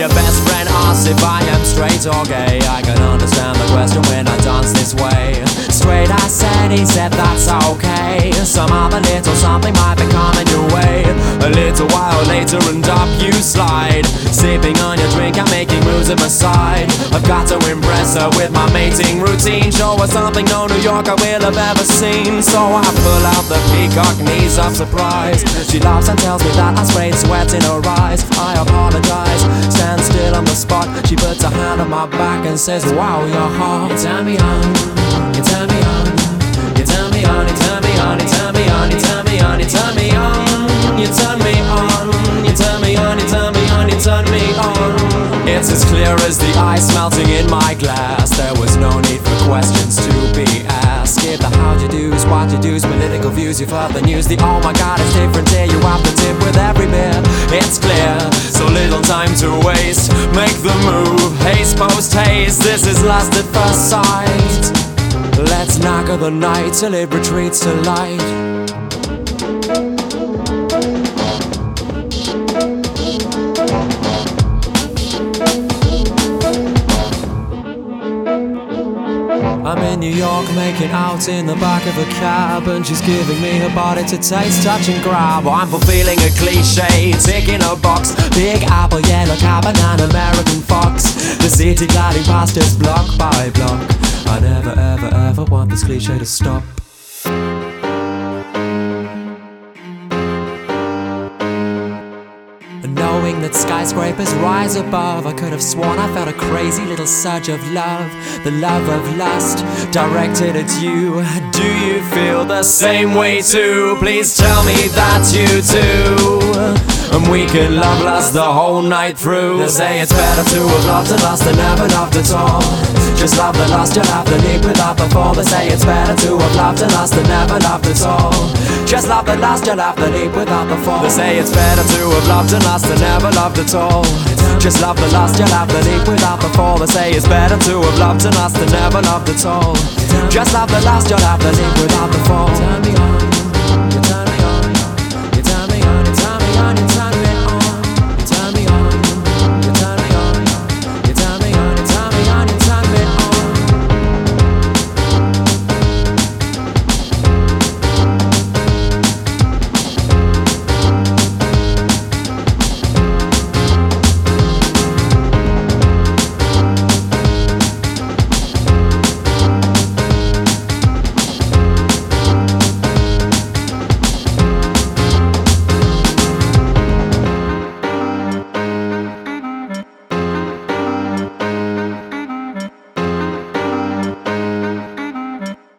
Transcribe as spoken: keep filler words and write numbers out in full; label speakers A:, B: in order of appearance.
A: your best friend asks if I am straight or gay, I can understand the question when I dance this way. Straight I said, he said that's okay. Some other little something might be coming your way. A little while later and up you slide, sipping on your drink and making moves at my side. I've got to impress her with my mating routine, show her something no New Yorker will have ever seen. So I pull out the peacock knees of surprise. She laughs and tells me that I sprayed sweat in her eyes. I apologize, stand still on the spot. She puts her hand on my back and says, wow, you're hot. You turn me on, you turn me on, you turn me on, you turn me on, you turn me on, you turn me on, you turn me on, you turn me on, you turn me on, you turn me on, you turn me on. It's as clear as the ice melting in my glass. There was no need for questions to be asked. Skip the how'd you do's, what you do's, political views. You've heard the news, the oh my god it's different here. You have the tip with every bit, it's clear. So little time to waste, make the move. Haste post haste, this is lust at first sight. Let's knock the night till it retreats to light. I'm in New York making out in the back of a cab, and she's giving me her body to taste, touch and grab. I'm fulfilling a cliche, ticking a box. Big apple, yellow cab and an American fox. The city gliding past us block by block. I never ever ever want this cliche to stop. Knowing that skyscrapers rise above, I could have sworn I felt a crazy little surge of love. The love of lust directed at you. Do you feel the same way too? Please tell me that you do. And we can love lust the whole night through. They say it's better to have loved and lust than never loved at all. Just love the lust, you'll have the leap without the fall. They say it's better to have loved and lust than never loved at all. Just love the lust, you'll have the leap without the fall. They say it's better to have loved and lust than never loved at all. Just love the lust, you'll have the leap without the fall. They say it's better to have loved and lust than never loved at all. Just love the lust, you'll have the leap without